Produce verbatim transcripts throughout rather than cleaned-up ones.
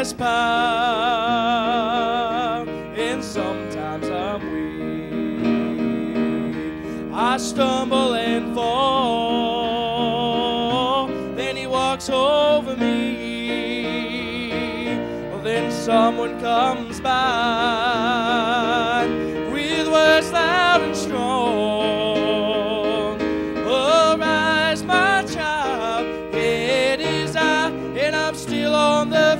has power, and sometimes I'm weak. I stumble and fall, then He walks over me. Then someone comes by with words loud and strong. Arise, my child, it is I, and I'm still on the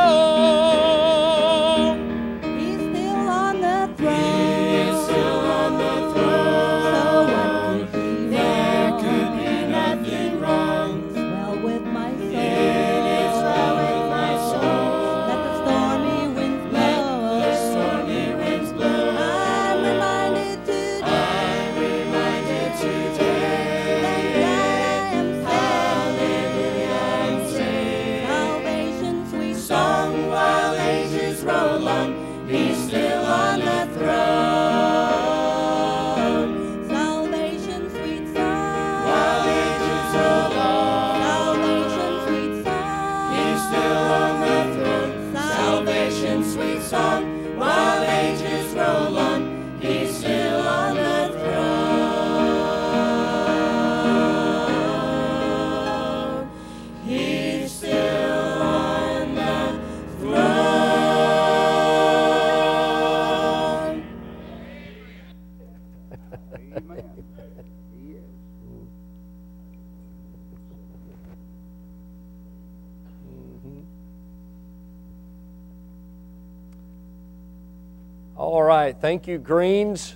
throne. He's still on the throne. He's still on the throne. So what could be There wrong? could be nothing wrong. It's well with my soul. It is well with my soul. Let the stormy winds Let blow. the stormy winds blow. I'm reminded today I'm reminded today. that I am Hallelujah, I'm saved. salvation, sweet Song while ages roll on, He's still on the throne. salvation, sweet song. While ages roll on, Salvation, sweet song. He's still on the throne. Salvation, sweet song. While ages roll on, He's still on the throne. He's still on the throne. Amen. He is. All right, thank you, Greens.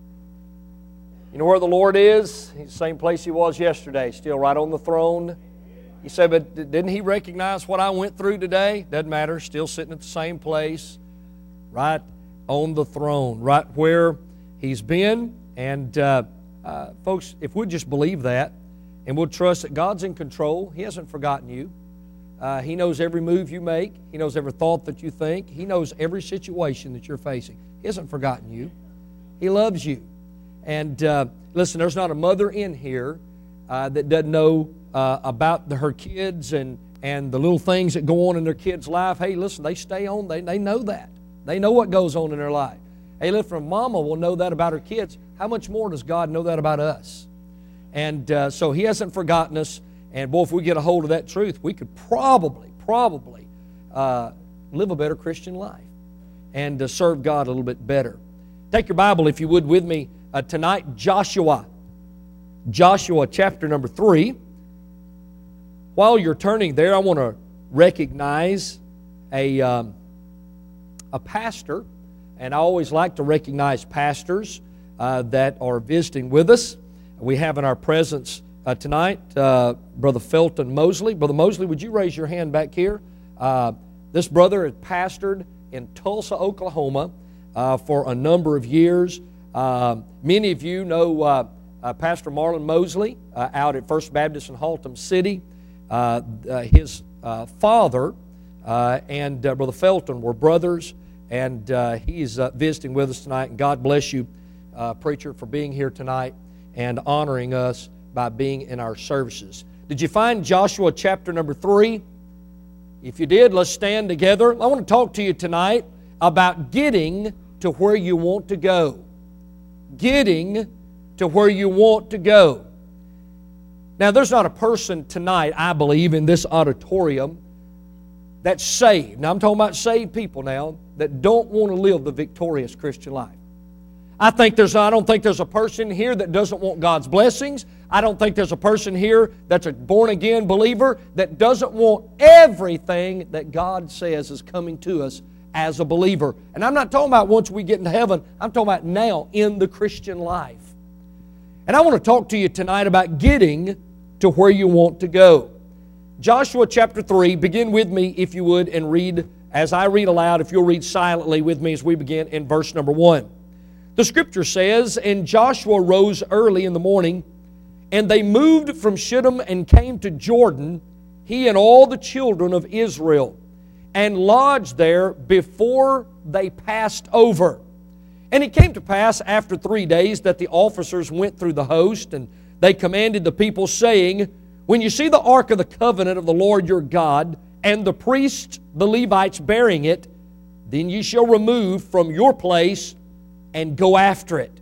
You know where the Lord is? He's the same place He was yesterday, still right on the throne. You say, but didn't He recognize what I went through today? Doesn't matter, still sitting at the same place, right on the throne, right where He's been. And uh, uh, folks, if we'll just believe that, and we'll trust that God's in control, He hasn't forgotten you. Uh, he knows every move you make. He knows every thought that you think. He knows every situation that you're facing. He hasn't forgotten you. He loves you. And uh, listen, there's not a mother in here uh, that doesn't know uh, about the, her kids and, and the little things that go on in their kids' life. Hey, listen, they stay on. They, they know that. They know what goes on in their life. Hey, listen, if mama will know that about her kids, how much more does God know that about us? And uh, so He hasn't forgotten us. And boy, if we get a hold of that truth, we could probably, probably uh, live a better Christian life and uh, serve God a little bit better. Take your Bible, if you would, with me uh, tonight, Joshua. Joshua chapter number three. While you're turning there, I want to recognize a, um, a pastor, and I always like to recognize pastors uh, that are visiting with us. We have in our presence Uh, tonight, uh, Brother Felton Mosley. Brother Mosley, would you raise your hand back here? Uh, this brother had pastored in Tulsa, Oklahoma uh, for a number of years. Uh, many of you know uh, uh, Pastor Marlon Mosley uh, out at First Baptist in Haltom City. Uh, uh, his uh, father uh, and uh, Brother Felton were brothers, and uh, he's uh, visiting with us tonight. And God bless you, uh, preacher, for being here tonight and honoring us by being in our services. Did you find Joshua chapter number three? If you did, let's stand together. I want to talk to you tonight about getting to where you want to go. Getting to where you want to go. Now, there's not a person tonight, I believe, in this auditorium that's saved. Now, I'm talking about saved people now that don't want to live the victorious Christian life. I think there's. I don't think there's a person here that doesn't want God's blessings. I don't think there's a person here that's a born-again believer that doesn't want everything that God says is coming to us as a believer. And I'm not talking about once we get into heaven. I'm talking about now in the Christian life. And I want to talk to you tonight about getting to where you want to go. Joshua chapter three, begin with me, if you would, and read, as I read aloud, if you'll read silently with me as we begin in verse number one. The Scripture says, "And Joshua rose early in the morning, and they moved from Shittim and came to Jordan, he and all the children of Israel, and lodged there before they passed over. And it came to pass after three days that the officers went through the host, and they commanded the people, saying, When you see the ark of the covenant of the Lord your God and the priests, the Levites, bearing it, then ye shall remove from your place and go after it.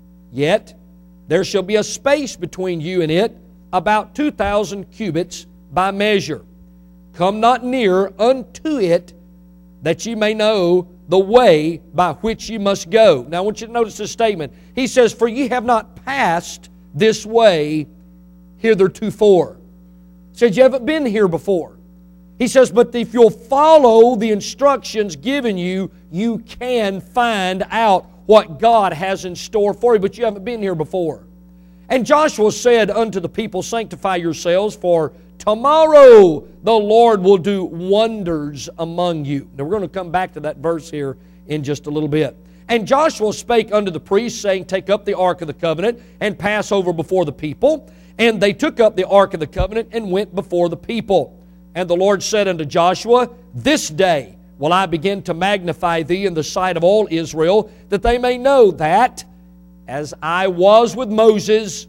Yet there shall be a space between you and it, about two thousand cubits by measure. Come not near unto it, that ye may know the way by which ye must go. Now I want you to notice this statement. He says, for ye have not passed this way hithertofore. He says, you haven't been here before. He says, but if you'll follow the instructions given you, you can find out what God has in store for you, but you haven't been here before. And Joshua said unto the people, sanctify yourselves, for tomorrow the Lord will do wonders among you. Now we're going to come back to that verse here in just a little bit. And Joshua spake unto the priests, saying, take up the ark of the covenant and pass over before the people. And they took up the ark of the covenant and went before the people. And the Lord said unto Joshua, this day will I begin to magnify thee in the sight of all Israel, that they may know that as I was with Moses,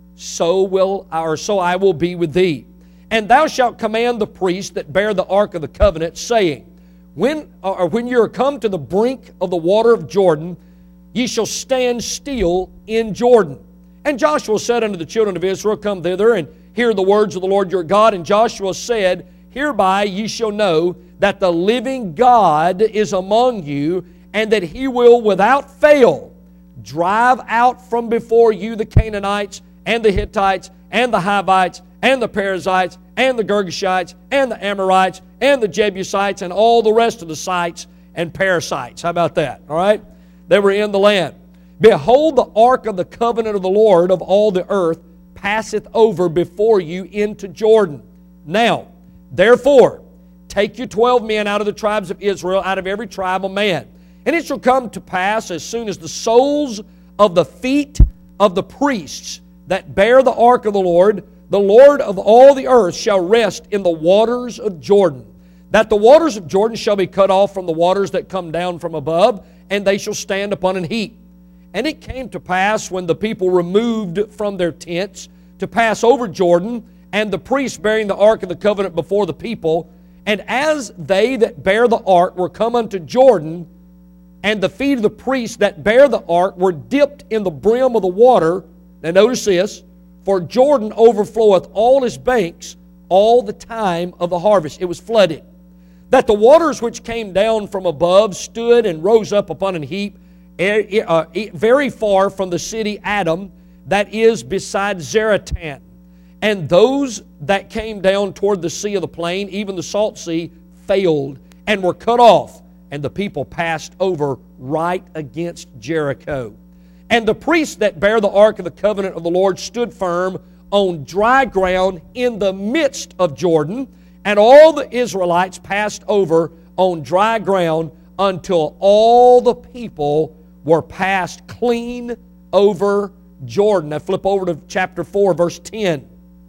so will or so I will be with thee. And thou shalt command the priests that bear the ark of the covenant, saying, when or when you are come to the brink of the water of Jordan, ye shall stand still in Jordan. And Joshua said unto the children of Israel, come thither and hear the words of the Lord your God. And Joshua said, hereby ye shall know that the living God is among you, and that He will without fail drive out from before you the Canaanites, and the Hittites, and the Hivites, and the Perizzites, and the Girgashites, and the Amorites, and the Jebusites, and all the rest of the sites and Perizzites. How about that? All right? They were in the land. Behold, the ark of the covenant of the Lord of all the earth passeth over before you into Jordan. Now, therefore, take you twelve men out of the tribes of Israel, out of every tribe a man. And it shall come to pass, as soon as the soles of the feet of the priests that bear the ark of the Lord, the Lord of all the earth shall rest in the waters of Jordan, that the waters of Jordan shall be cut off from the waters that come down from above, and they shall stand upon an heap. And it came to pass, when the people removed from their tents to pass over Jordan, and the priests bearing the ark of the covenant before the people, and as they that bear the ark were come unto Jordan, and the feet of the priests that bear the ark were dipped in the brim of the water. Now notice this, for Jordan overfloweth all his banks all the time of the harvest. It was flooded. That the waters which came down from above stood and rose up upon an heap, very far from the city Adam, that is beside Zaratan. And those that came down toward the sea of the plain, even the salt sea, failed and were cut off, and the people passed over right against Jericho. And the priests that bear the ark of the covenant of the Lord stood firm on dry ground in the midst of Jordan, and all the Israelites passed over on dry ground until all the people were passed clean over Jordan. Now flip over to chapter four, verse ten.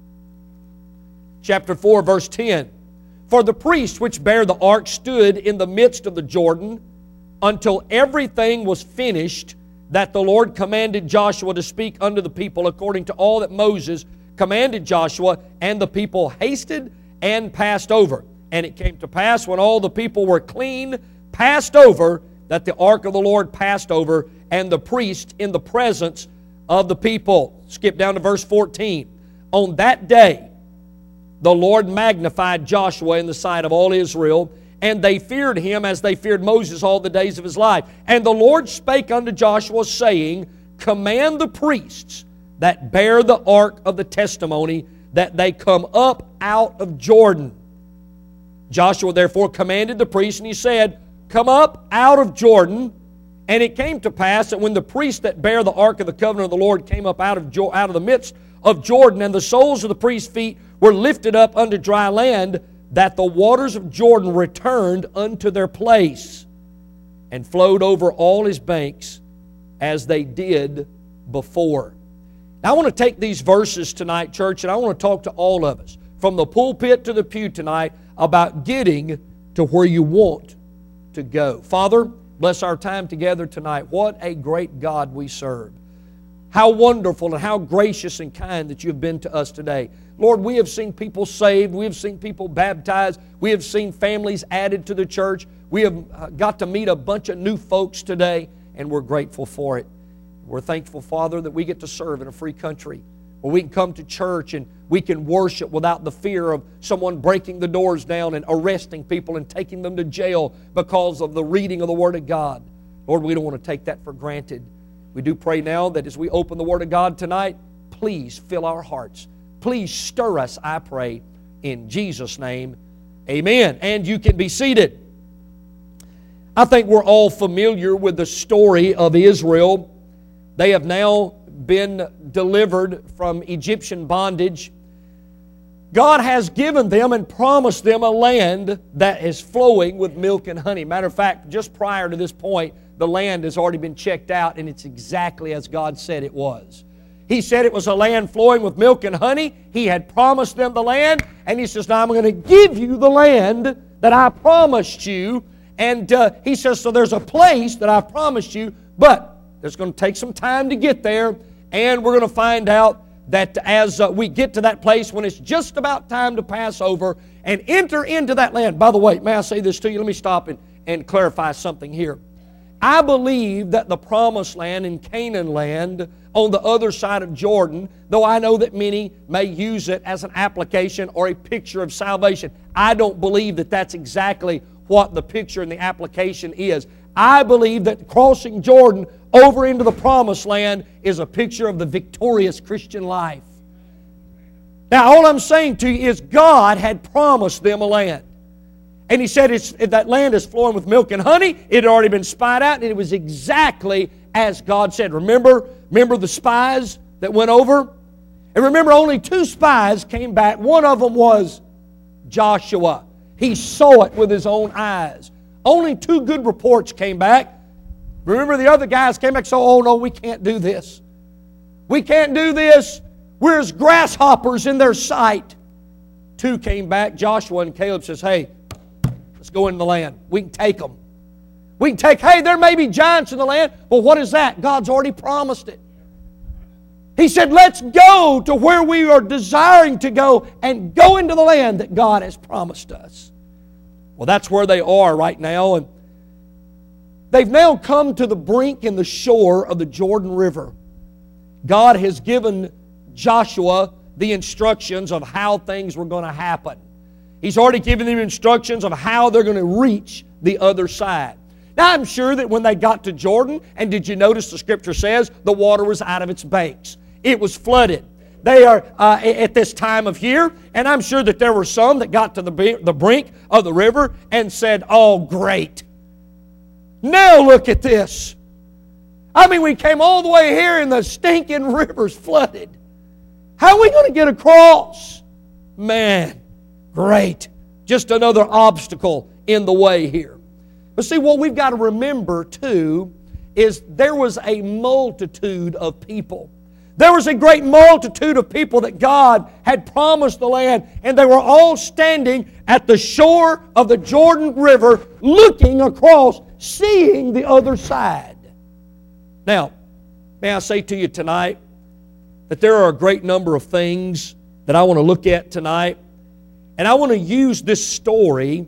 Chapter four, verse ten. For the priests which bear the ark stood in the midst of the Jordan until everything was finished that the Lord commanded Joshua to speak unto the people, according to all that Moses commanded Joshua, and the people hasted and passed over. And it came to pass, when all the people were clean, passed over, that the ark of the Lord passed over, and the priest in the presence of the people. Skip down to verse fourteen. On that day, the Lord magnified Joshua in the sight of all Israel, and they feared him as they feared Moses all the days of his life. And the Lord spake unto Joshua, saying, command the priests that bear the ark of the testimony, that they come up out of Jordan. Joshua therefore commanded the priests, and he said, come up out of Jordan. And it came to pass that when the priests that bear the ark of the covenant of the Lord came up out of, jo- out of the midst of Jordan, and the soles of the priests' feet were lifted up unto dry land, that the waters of Jordan returned unto their place, and flowed over all his banks as they did before. Now, I want to take these verses tonight, church, and I want to talk to all of us, from the pulpit to the pew tonight, about getting to where you want to go. Father, bless our time together tonight. What a great God we serve. How wonderful and how gracious and kind that you've been to us today. Lord, we have seen people saved. We have seen people baptized. We have seen families added to the church. We have got to meet a bunch of new folks today, and we're grateful for it. We're thankful, Father, that we get to serve in a free country where we can come to church and we can worship without the fear of someone breaking the doors down and arresting people and taking them to jail because of the reading of the Word of God. Lord, we don't want to take that for granted. We do pray now that as we open the Word of God tonight, please fill our hearts. Please stir us, I pray, in Jesus' name. Amen. And you can be seated. I think we're all familiar with the story of Israel. They have now been delivered from Egyptian bondage. God has given them and promised them a land that is flowing with milk and honey. Matter of fact, just prior to this point, the land has already been checked out, and it's exactly as God said it was. He said it was a land flowing with milk and honey. He had promised them the land, and He says, now I'm going to give you the land that I promised you. And uh, He says, so there's a place that I promised you, but there's going to take some time to get there, and we're going to find out that as uh, we get to that place, when it's just about time to pass over and enter into that land. By the way, may I say this to you? Let me stop and, and clarify something here. I believe that the promised land in Canaan land on the other side of Jordan, though I know that many may use it as an application or a picture of salvation, I don't believe that that's exactly what the picture and the application is. I believe that crossing Jordan over into the promised land is a picture of the victorious Christian life. Now, all I'm saying to you is God had promised them a land. And He said it's, that land is flowing with milk and honey. It had already been spied out, and it was exactly as God said. Remember, remember the spies that went over? And remember, only two spies came back. One of them was Joshua. He saw it with his own eyes. Only two good reports came back. Remember, the other guys came back, so, oh no, we can't do this. We can't do this. We're as grasshoppers in their sight. Two came back. Joshua and Caleb says, hey, let's go into the land. We can take them. We can take, hey, there may be giants in the land. Well, what is that? God's already promised it. He said, let's go to where we are desiring to go and go into the land that God has promised us. Well, that's where they are right now. And they've now come to the brink and the shore of the Jordan River. God has given Joshua the instructions of how things were going to happen. He's already given them instructions of how they're going to reach the other side. Now, I'm sure that when they got to Jordan, and did you notice the Scripture says the water was out of its banks? It was flooded. They are uh, at this time of year, and I'm sure that there were some that got to the, the brink of the river and said, oh, great. Now look at this. I mean, we came all the way here and the stinking river's flooded. How are we going to get across? Man, great. Just another obstacle in the way here. But see, what we've got to remember, too, is there was a multitude of people. There was a great multitude of people that God had promised the land, and they were all standing at the shore of the Jordan River, looking across, seeing the other side. Now, may I say to you tonight that there are a great number of things that I want to look at tonight, and I want to use this story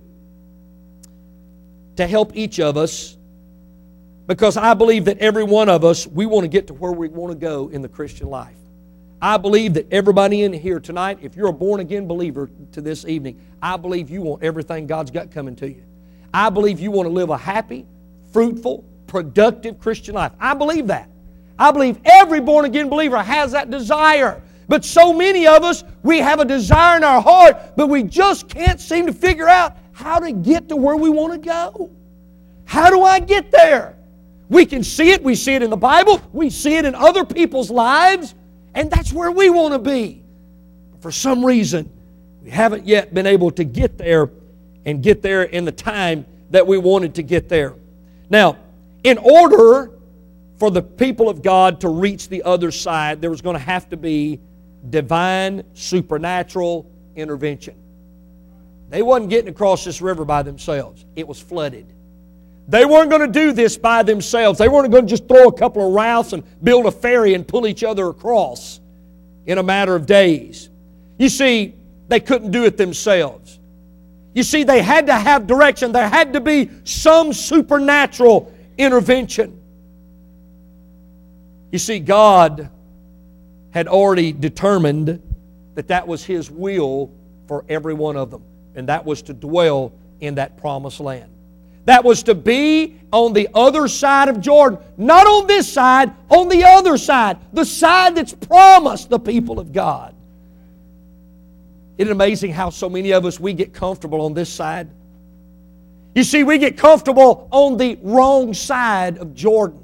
to help each of us, because I believe that every one of us, we want to get to where we want to go in the Christian life. I believe that everybody in here tonight, if you're a born-again believer to this evening, I believe you want everything God's got coming to you. I believe you want to live a happy, fruitful, productive Christian life. I believe that. I believe every born-again believer has that desire. But so many of us, we have a desire in our heart, but we just can't seem to figure out how to get to where we want to go. How do I get there? We can see it. We see it in the Bible. We see it in other people's lives. And that's where we want to be. For some reason, we haven't yet been able to get there and get there in the time that we wanted to get there. Now, in order for the people of God to reach the other side, there was going to have to be divine, supernatural intervention. They wasn't getting across this river by themselves. It was flooded. They weren't going to do this by themselves. They weren't going to just throw a couple of rafts and build a ferry and pull each other across in a matter of days. You see, they couldn't do it themselves. You see, they had to have direction. There had to be some supernatural intervention. You see, God had already determined that that was His will for every one of them, and that was to dwell in that promised land. That was to be on the other side of Jordan. Not on this side, on the other side. The side that's promised the people of God. Isn't it amazing how so many of us, we get comfortable on this side? You see, we get comfortable on the wrong side of Jordan.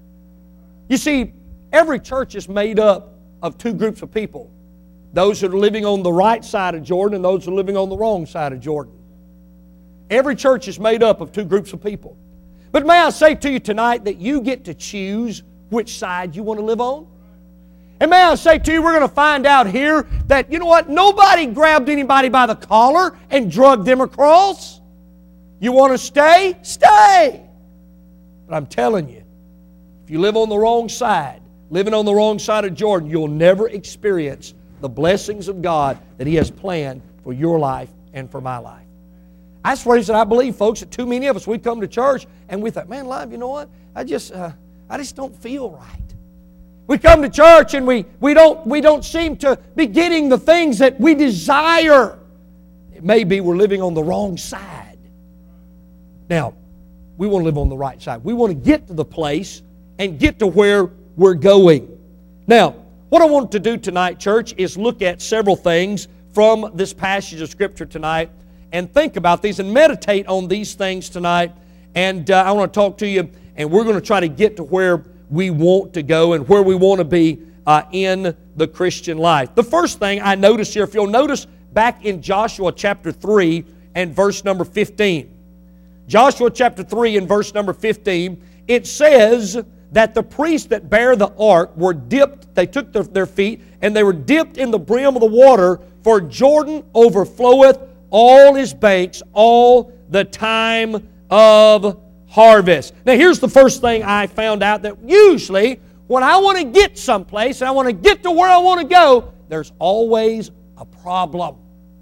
You see, every church is made up of two groups of people. Those that are living on the right side of Jordan and those that are living on the wrong side of Jordan. Every church is made up of two groups of people. But may I say to you tonight that you get to choose which side you want to live on? And may I say to you, we're going to find out here that, you know what, nobody grabbed anybody by the collar and dragged them across. You want to stay? Stay. But I'm telling you, if you live on the wrong side, living on the wrong side of Jordan, you'll never experience the blessings of God that He has planned for your life and for my life. That's the reason I believe, folks, that too many of us, we come to church and we think, man, live, you know what? I just, uh, I just don't feel right. We come to church and we, we, don't, we don't seem to be getting the things that we desire. It may be we're living on the wrong side. Now, we want to live on the right side. We want to get to the place and get to where we're going. Now, what I want to do tonight, church, is look at several things from this passage of Scripture tonight and think about these and meditate on these things tonight. And uh, I want to talk to you, and we're going to try to get to where we want to go and where we want to be uh, in the Christian life. The first thing I notice here, if you'll notice back in Joshua chapter three and verse number fifteen. Joshua chapter three and verse number fifteen, it says that the priests that bear the ark were dipped, they took their, their feet, and they were dipped in the brim of the water, for Jordan overfloweth all his banks all the time of harvest. Now here's the first thing I found out, that usually when I want to get someplace and I want to get to where I want to go, there's always a problem.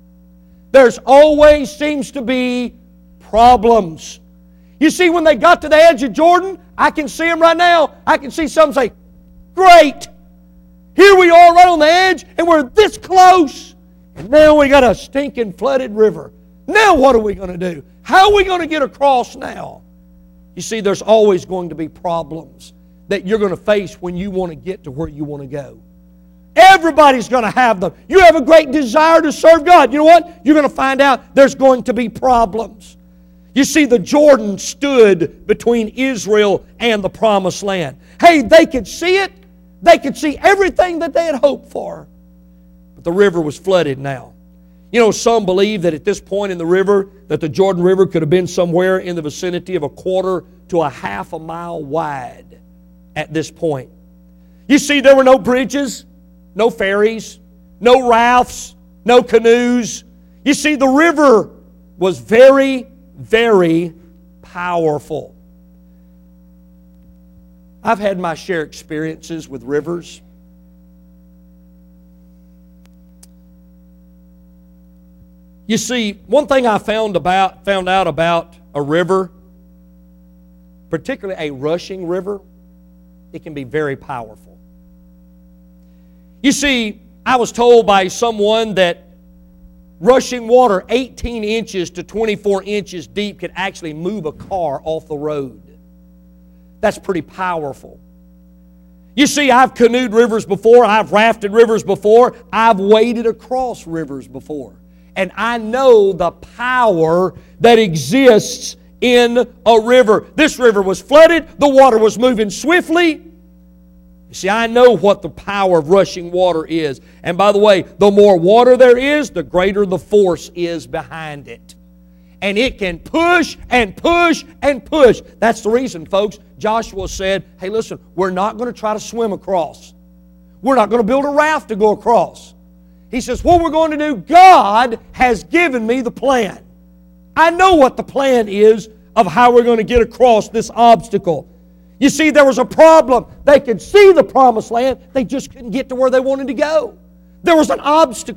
There's always seems to be problems. You see, when they got to the edge of Jordan, I can see them right now. I can see some say, great, here we are right on the edge and we're this close. And now we got a stinking flooded river. Now what are we going to do? How are we going to get across now? You see, there's always going to be problems that you're going to face when you want to get to where you want to go. Everybody's going to have them. You have a great desire to serve God. You know what? You're going to find out there's going to be problems. You see, the Jordan stood between Israel and the Promised Land. Hey, they could see it. They could see everything that they had hoped for. But the river was flooded now. You know, some believe that at this point in the river, that the Jordan River could have been somewhere in the vicinity of a quarter to a half a mile wide at this point. You see, there were no bridges, no ferries, no rafts, no canoes. You see, the river was very, very powerful. I've had my share of experiences with rivers. You see, one thing I found about found out about a river, particularly a rushing river, it can be very powerful. You see, I was told by someone that rushing water eighteen inches to twenty-four inches deep could actually move a car off the road. That's pretty powerful. You see, I've canoed rivers before, I've rafted rivers before, I've waded across rivers before. And I know the power that exists in a river. This river was flooded. The water was moving swiftly. You see, I know what the power of rushing water is. And by the way, the more water there is, the greater the force is behind it. And it can push and push and push. That's the reason, folks, Joshua said, hey, listen, we're not going to try to swim across. We're not going to build a raft to go across. He says, what we're going to do, God has given me the plan. I know what the plan is of how we're going to get across this obstacle. You see, there was a problem. They could see the Promised Land. They just couldn't get to where they wanted to go. There was an obstacle.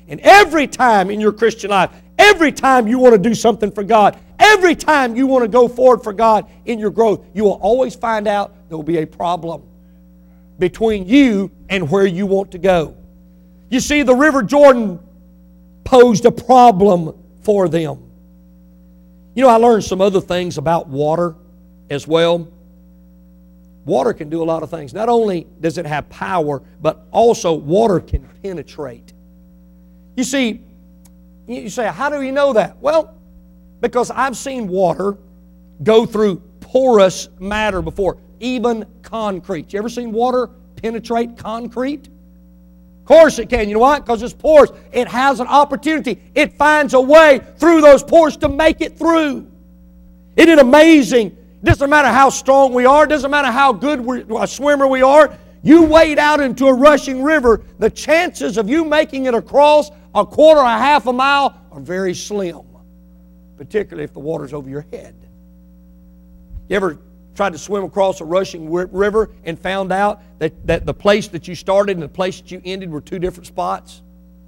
And every time in your Christian life, every time you want to do something for God, every time you want to go forward for God in your growth, you will always find out there will be a problem between you and where you want to go. You see, the River Jordan posed a problem for them. You know, I learned some other things about water as well. Water can do a lot of things. Not only does it have power, but also water can penetrate. You see, you say, how do you know that? Well, because I've seen water go through porous matter before, even concrete. You ever seen water penetrate concrete? Of course it can. You know why? Because it's porous. It has an opportunity. It finds a way through those pores to make it through. Isn't it amazing? It doesn't matter how strong we are. It doesn't matter how good we're, a swimmer we are. You wade out into a rushing river, the chances of you making it across a quarter or a half a mile are very slim, particularly if the water's over your head. You ever tried to swim across a rushing river and found out that, that the place that you started and the place that you ended were two different spots?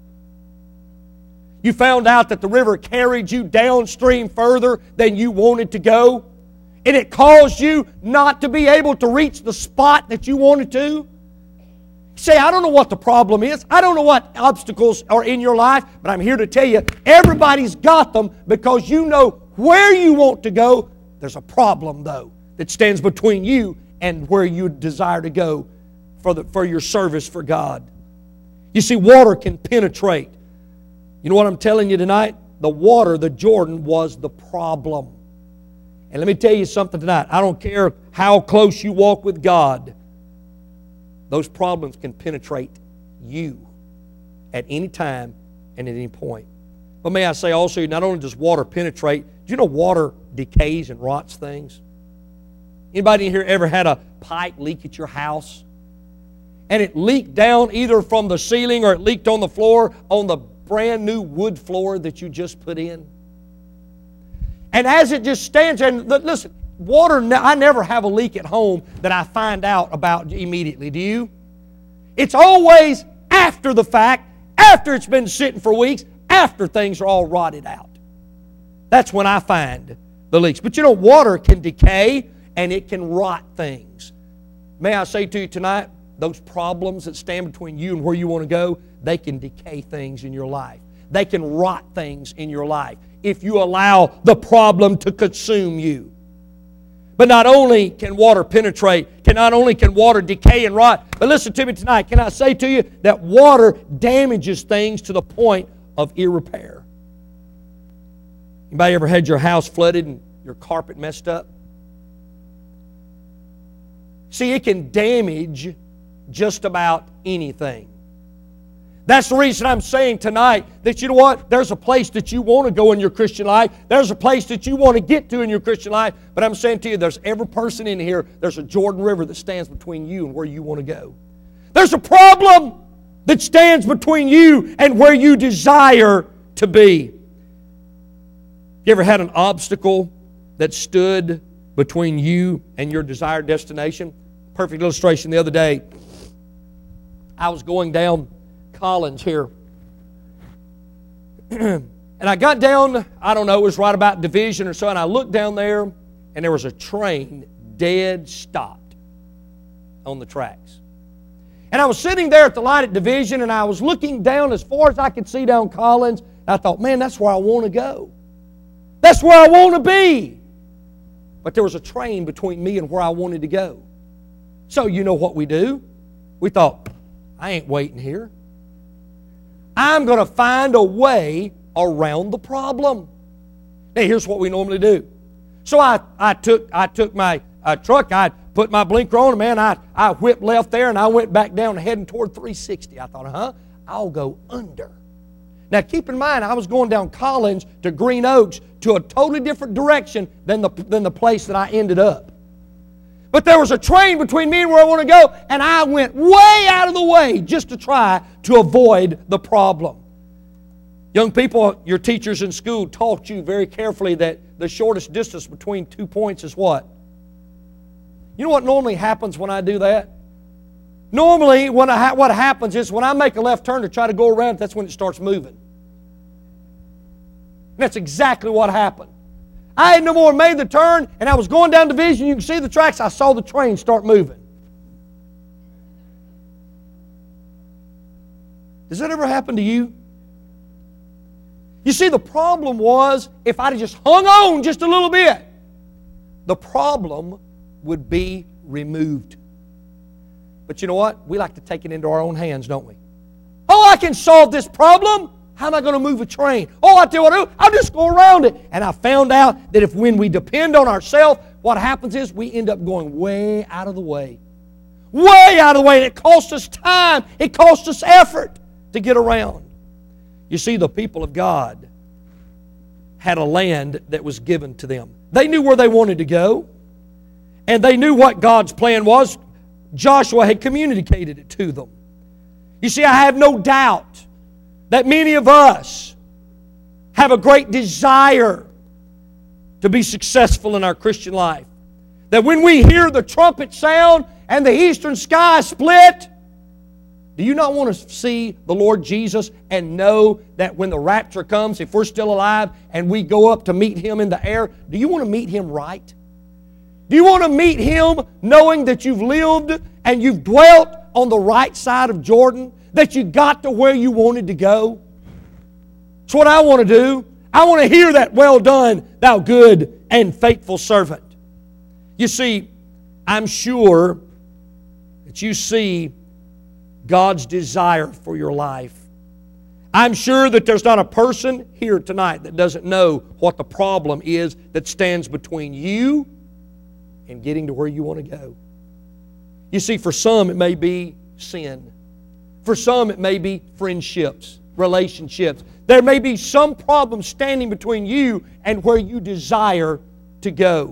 You found out that the river carried you downstream further than you wanted to go, and it caused you not to be able to reach the spot that you wanted to. You say, I don't know what the problem is. I don't know what obstacles are in your life, but I'm here to tell you, everybody's got them because you know where you want to go. There's a problem, though, that stands between you and where you desire to go for, the, for your service for God. You see, water can penetrate. You know what I'm telling you tonight? The water, the Jordan, was the problem. And let me tell you something tonight. I don't care how close you walk with God, those problems can penetrate you at any time and at any point. But may I say also, not only does water penetrate, do you know water decays and rots things? Anybody in here ever had a pipe leak at your house? And it leaked down either from the ceiling or it leaked on the floor, on the brand new wood floor that you just put in? And as it just stands there, and listen, water, I never have a leak at home that I find out about immediately. Do you? It's always after the fact, after it's been sitting for weeks, after things are all rotted out. That's when I find the leaks. But you know, water can decay and it can rot things. May I say to you tonight, those problems that stand between you and where you want to go, they can decay things in your life. They can rot things in your life if you allow the problem to consume you. But not only can water penetrate, can not only can water decay and rot, but listen to me tonight, can I say to you that water damages things to the point of irrepair? Anybody ever had your house flooded and your carpet messed up? See, it can damage just about anything. That's the reason I'm saying tonight that, you know what, there's a place that you want to go in your Christian life. There's a place that you want to get to in your Christian life. But I'm saying to you, there's every person in here, there's a Jordan River that stands between you and where you want to go. There's a problem that stands between you and where you desire to be. You ever had an obstacle that stood between you and your desired destination? Perfect illustration the other day. I was going down Collins here. And I got down, I don't know, it was right about Division or so, and I looked down there, and there was a train dead stopped on the tracks. And I was sitting there at the light at Division, and I was looking down as far as I could see down Collins, and I thought, man, that's where I want to go. That's where I want to be. But there was a train between me and where I wanted to go. So you know what we do? We thought, I ain't waiting here. I'm going to find a way around the problem. Now, here's what we normally do. So I, I took I took my uh, truck, I put my blinker on, and man, I, I whipped left there, and I went back down heading toward three sixty. I thought, huh, I'll go under. Now, keep in mind, I was going down Collins to Green Oaks to a totally different direction than the, than the place that I ended up. But there was a train between me and where I want to go, and I went way out of the way just to try to avoid the problem. Young people, your teachers in school taught you very carefully that the shortest distance between two points is what? You know what normally happens when I do that? Normally, when I, what happens is when I make a left turn to try to go around, that's when it starts moving. And that's exactly what happened. I had no more made the turn, and I was going down Division. You can see the tracks. I saw the train start moving. Does that ever happen to you? You see, the problem was if I'd have just hung on just a little bit, the problem would be removed. But you know what? We like to take it into our own hands, don't we? Oh, I can solve this problem. How am I going to move a train? Oh, I tell you what I do. I'll just go around it. And I found out that if when we depend on ourselves, what happens is we end up going way out of the way. Way out of the way. And it costs us time. It costs us effort to get around. You see, the people of God had a land that was given to them. They knew where they wanted to go. And they knew what God's plan was. Joshua had communicated it to them. You see, I have no doubt that many of us have a great desire to be successful in our Christian life. That when we hear the trumpet sound and the eastern sky split, do you not want to see the Lord Jesus and know that when the rapture comes, if we're still alive and we go up to meet Him in the air, do you want to meet Him right? Do you want to meet Him knowing that you've lived and you've dwelt on the right side of Jordan? That you got to where you wanted to go? That's what I want to do. I want to hear that, well done, thou good and faithful servant. You see, I'm sure that you see God's desire for your life. I'm sure that there's not a person here tonight that doesn't know what the problem is that stands between you and getting to where you want to go. You see, for some it may be sin. For some, it may be friendships, relationships. There may be some problem standing between you and where you desire to go.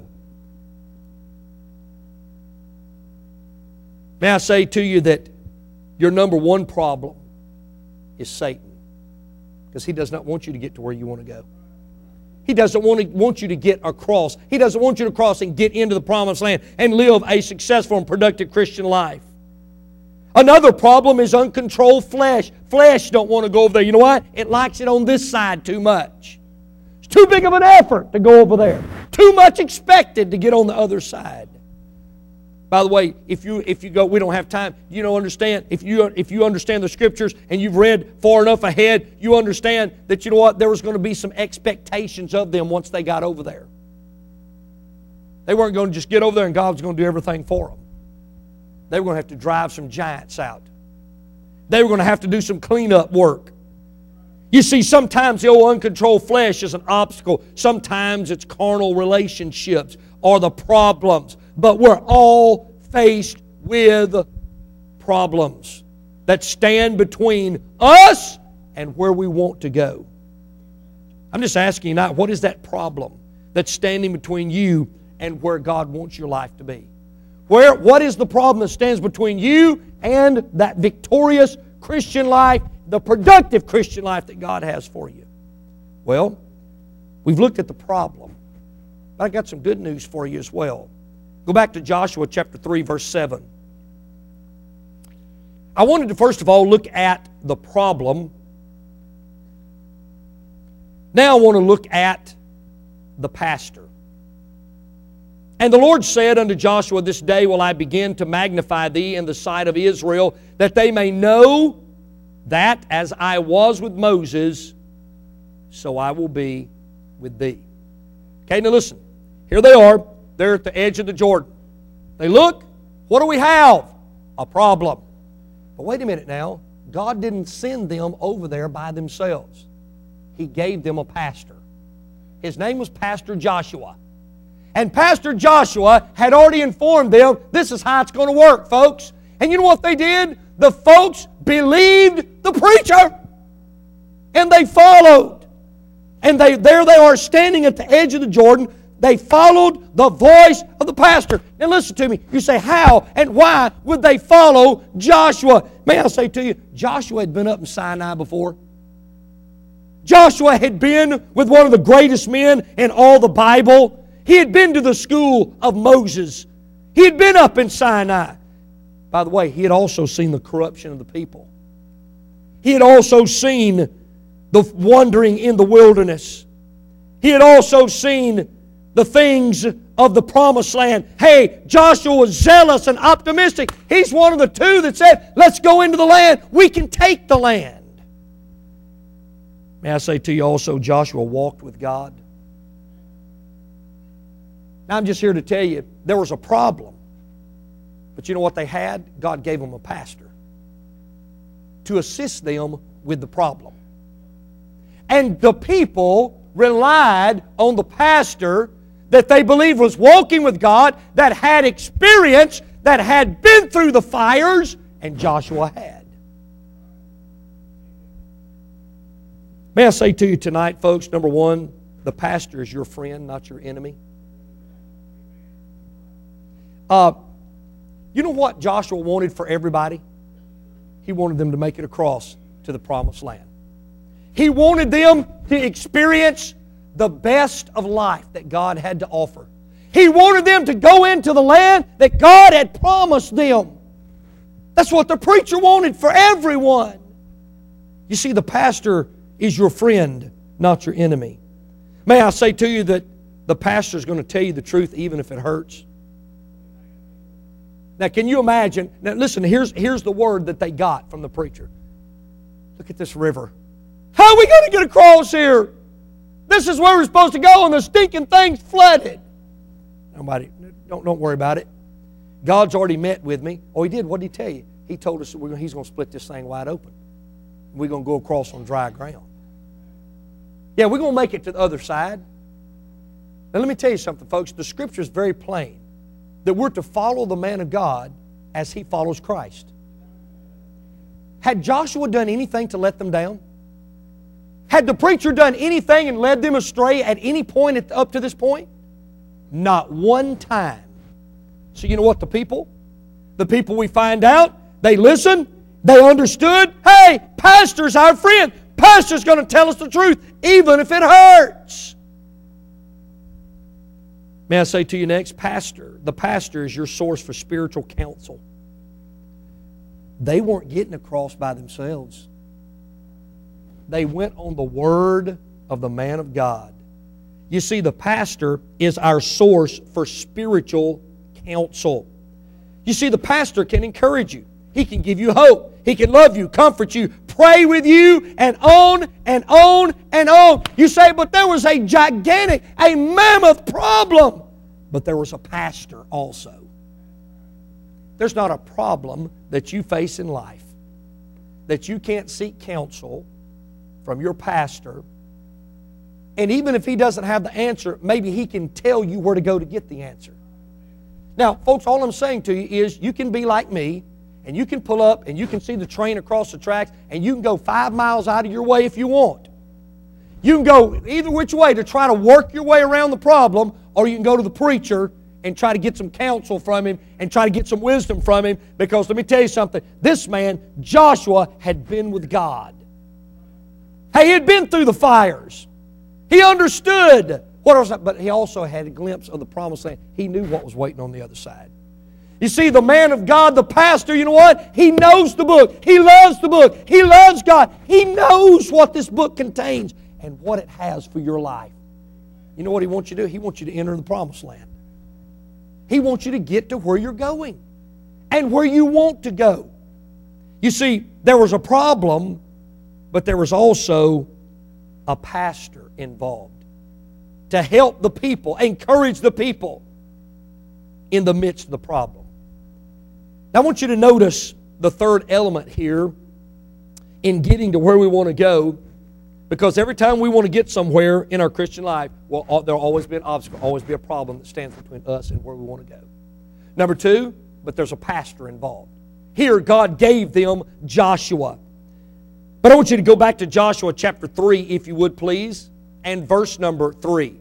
May I say to you that your number one problem is Satan. Because he does not want you to get to where you want to go. He doesn't want, to, want you to get across. He doesn't want you to cross and get into the promised land and live a successful and productive Christian life. Another problem is uncontrolled flesh. Flesh don't want to go over there. You know what? It likes it on this side too much. It's too big of an effort to go over there. Too much expected to get on the other side. By the way, if you if you go, we don't have time. You don't understand. If you if you understand the Scriptures and you've read far enough ahead, you understand that you know what? There was going to be some expectations of them once they got over there. They weren't going to just get over there and God was going to do everything for them. They were going to have to drive some giants out. They were going to have to do some cleanup work. You see, sometimes the old uncontrolled flesh is an obstacle. Sometimes it's carnal relationships or the problems. But we're all faced with problems that stand between us and where we want to go. I'm just asking you now, what is that problem that's standing between you and where God wants your life to be? Where, what is the problem that stands between you and that victorious Christian life, the productive Christian life that God has for you? Well, we've looked at the problem, but I got some good news for you as well. Go back to Joshua chapter three, verse seven. I wanted to first of all look at the problem. Now I want to look at the pastor. And the Lord said unto Joshua, this day will I begin to magnify thee in the sight of Israel, that they may know that as I was with Moses, so I will be with thee. Okay, now listen. Here they are. They're at the edge of the Jordan. They look. What do we have? A problem. But wait a minute now. God didn't send them over there by themselves. He gave them a pastor. His name was Pastor Joshua. And Pastor Joshua had already informed them, this is how it's going to work, folks. And you know what they did? The folks believed the preacher. And they followed. And they there they are standing at the edge of the Jordan. They followed the voice of the pastor. Now listen to me. You say, how and why would they follow Joshua? May I say to you, Joshua had been up in Sinai before. Joshua had been with one of the greatest men in all the Bible. He had been to the school of Moses. He had been up in Sinai. By the way, he had also seen the corruption of the people. He had also seen the wandering in the wilderness. He had also seen the things of the promised land. Hey, Joshua was zealous and optimistic. He's one of the two that said, let's go into the land. We can take the land. May I say to you also, Joshua walked with God. Now I'm just here to tell you, there was a problem. But you know what they had? God gave them a pastor to assist them with the problem. And the people relied on the pastor that they believed was walking with God, that had experience, that had been through the fires, and Joshua had. May I say to you tonight, folks, number one, the pastor is your friend, not your enemy. Uh, you know what Joshua wanted for everybody? He wanted them to make it across to the promised land. He wanted them to experience the best of life that God had to offer. He wanted them to go into the land that God had promised them. That's what the preacher wanted for everyone. You see, the pastor is your friend, not your enemy. May I say to you that the pastor is going to tell you the truth even if it hurts? Now, can you imagine? Now, listen, here's, here's the word that they got from the preacher. Look at this river. How are we going to get across here? This is where we're supposed to go, and the stinking thing's flooded. Nobody, don't, don't worry about it. God's already met with me. Oh, He did. What did He tell you? He told us that we're, He's going to split this thing wide open. We're going to go across on dry ground. Yeah, we're going to make it to the other side. Now, let me tell you something, folks. The Scripture is very plain that we're to follow the man of God as he follows Christ. Had Joshua done anything to let them down? Had the preacher done anything and led them astray at any point at, up to this point? Not one time. So you know what the people? The people we find out, they listened, they understood. Hey, pastor's our friend. Pastor's going to tell us the truth, even if it hurts. May I say to you next, pastor. The pastor is your source for spiritual counsel. They weren't getting across by themselves. They went on the word of the man of God. You see, the pastor is our source for spiritual counsel. You see, the pastor can encourage you. He can give you hope. He can love you, comfort you, pray with you, and on and on and on. You say, but there was a gigantic, a mammoth problem. But there was a pastor also. There's not a problem that you face in life that you can't seek counsel from your pastor. And even if he doesn't have the answer, maybe he can tell you where to go to get the answer. Now, folks, all I'm saying to you is you can be like me, and you can pull up, and you can see the train across the tracks, and you can go five miles out of your way if you want. You can go either which way to try to work your way around the problem, or you can go to the preacher and try to get some counsel from him and try to get some wisdom from him, because let me tell you something, this man, Joshua, had been with God. Hey, he had been through the fires. He understood what was, but he also had a glimpse of the promised land. He knew what was waiting on the other side. You see, the man of God, the pastor, you know what? He knows the book. He loves the book. He loves God. He knows what this book contains and what it has for your life. You know what he wants you to do? He wants you to enter the promised land. He wants you to get to where you're going and where you want to go. You see, there was a problem, but there was also a pastor involved to help the people, encourage the people in the midst of the problem. Now I want you to notice the third element here in getting to where we want to go, because every time we want to get somewhere in our Christian life, well, there'll always be an obstacle, always be a problem that stands between us and where we want to go. Number two, but there's a pastor involved. Here, God gave them Joshua. But I want you to go back to Joshua chapter three, if you would please, and verse number three.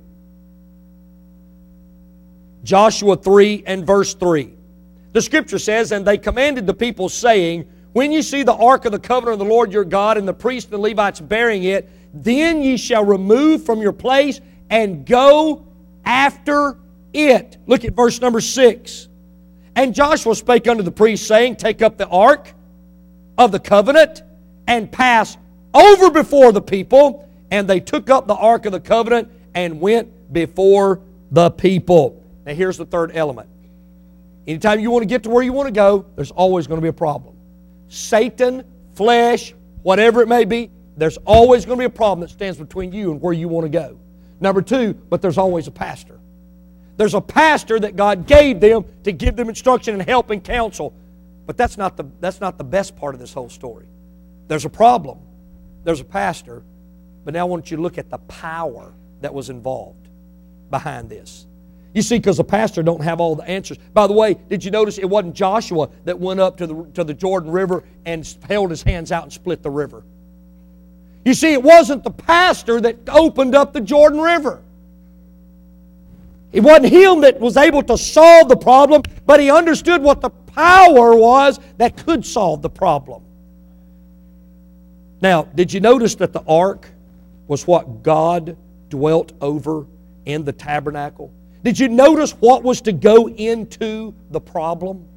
Joshua three and verse three. The Scripture says, and they commanded the people, saying, when you see the ark of the covenant of the Lord your God and the priests and the Levites bearing it, then ye shall remove from your place and go after it. Look at verse number six. And Joshua spake unto the priests, saying, Take up the ark of the covenant, and pass over before the people. And they took up the ark of the covenant, and went before the people. Now here's the third element. Anytime you want to get to where you want to go, there's always going to be a problem. Satan, flesh, whatever it may be, there's always going to be a problem that stands between you and where you want to go. Number two, but there's always a pastor. There's a pastor that God gave them to give them instruction and help and counsel. But that's not the, that's not the best part of this whole story. There's a problem. There's a pastor. But now I want you to look at the power that was involved behind this. You see, because the pastor don't have all the answers. By the way, did you notice it wasn't Joshua that went up to the, to the Jordan River and held his hands out and split the river? You see, it wasn't the pastor that opened up the Jordan River. It wasn't him that was able to solve the problem, but he understood what the power was that could solve the problem. Now, did you notice that the ark was what God dwelt over in the tabernacle? Did you notice what was to go into the problem?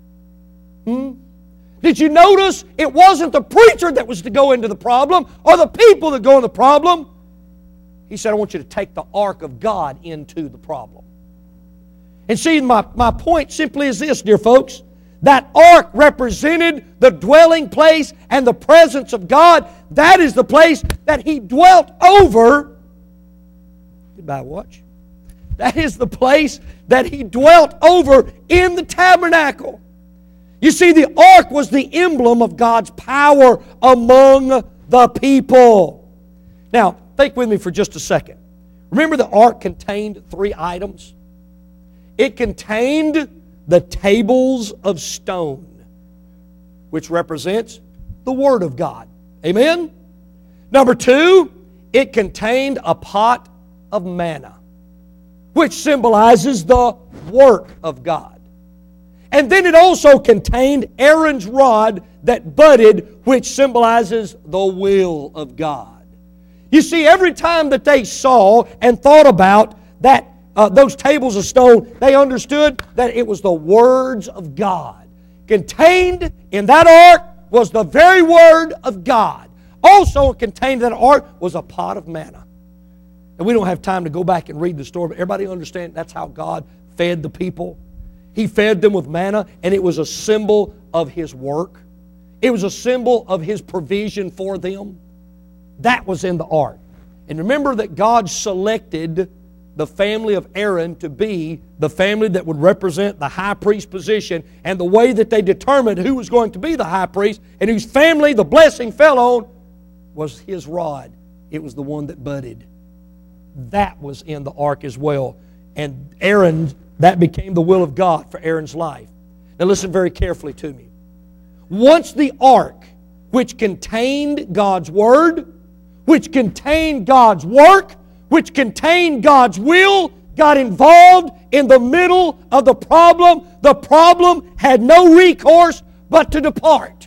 Hmm? Did you notice it wasn't the preacher that was to go into the problem or the people that go in the problem? He said, I want you to take the ark of God into the problem. And see, my, my point simply is this, dear folks. That ark represented the dwelling place and the presence of God. That is the place that He dwelt over. Goodbye, watch. That is the place that He dwelt over in the tabernacle. You see, the ark was the emblem of God's power among the people. Now, think with me for just a second. Remember, the ark contained three items. It contained the tables of stone, which represents the Word of God. Amen? Number two, it contained a pot of manna, which symbolizes the work of God. And then it also contained Aaron's rod that budded, which symbolizes the will of God. You see, every time that they saw and thought about that, uh, those tables of stone, they understood that it was the words of God. Contained in that ark was the very Word of God. Also contained in that ark was a pot of manna. And we don't have time to go back and read the story, but everybody understand that's how God fed the people. He fed them with manna, and it was a symbol of His work. It was a symbol of His provision for them. That was in the ark. And remember that God selected the family of Aaron to be the family that would represent the high priest position, and the way that they determined who was going to be the high priest and whose family the blessing fell on was his rod. It was the one that budded. That was in the ark as well. And Aaron, that became the will of God for Aaron's life. Now listen very carefully to me. Once the ark, which contained God's Word, which contained God's work, which contained God's will, got involved in the middle of the problem, the problem had no recourse but to depart.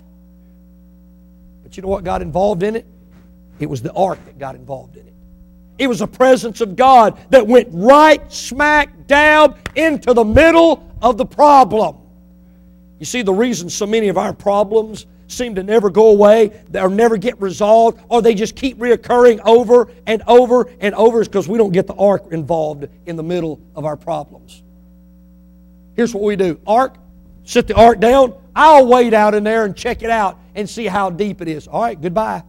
But you know what got involved in it? It was the ark that got involved in it. It was the presence of God that went right smack dab into the middle of the problem. You see, the reason so many of our problems seem to never go away, or never get resolved, or they just keep reoccurring over and over and over is because we don't get the ark involved in the middle of our problems. Here's what we do. Ark, sit the ark down. I'll wade out in there and check it out and see how deep it is. All right, goodbye.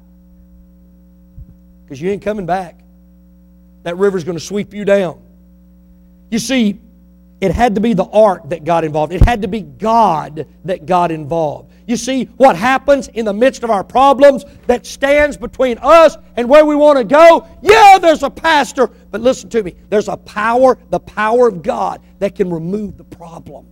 Because you ain't coming back. That river's going to sweep you down. You see, it had to be the ark that got involved. It had to be God that got involved. You see, what happens in the midst of our problems that stands between us and where we want to go? Yeah, there's a pastor. But listen to me. There's a power, the power of God, that can remove the problem.